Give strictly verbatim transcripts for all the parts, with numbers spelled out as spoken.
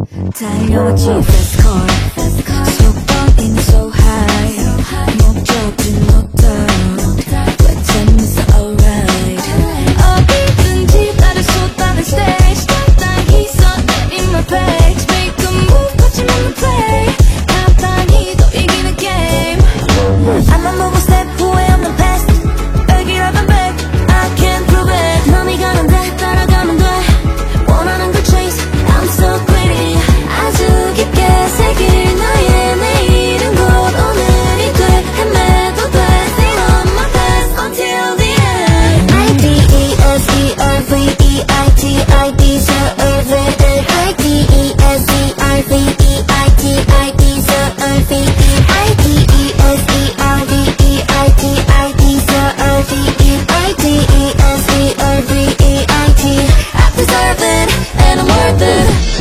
달려왔지 fast car 속번인 so high 목적지 no doubt 왜쯤에서 alright 어디든지 나를 쏟아낸 stage 땅땅히 써내 in my page make a move 거침없는 play 간단히 또 이기는 game I'm a move step 후회 없는 past 백이라면 백 I can't prove it 놈이 가는데 따라가면 돼 원하는 걸 chase I'm so greedy 아주 깊게 새길 나의 내일은 곧 오늘이 돼 헤매도 돼 Stay on my past until the end I D E S E R V E I T I deserve it I D E S E R V E I T I deserve it I D E S E R V E I T I deserve it I D E S E R V E I T I deserve it and I'm worth it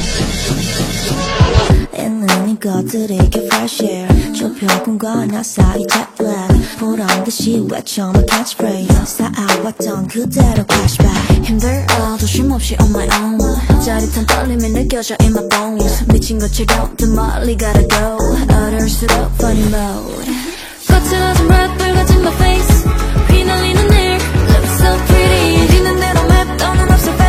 있는 이것들에게 fresh air 좁혀군과 나 사이 jet lag 보란듯이 외쳐 my catchphrase 쌓아왔던 그대로 flashback 힘들어도 쉼없이 on my own 짜릿한 떨림이 느껴져 in my bones 미친 것처럼 더 멀리 gotta go 어려울수록 funny mode 거칠어진 breath 붉어진 my face 휘날리는 일 look so pretty 지는 대로 맵 떠는 없어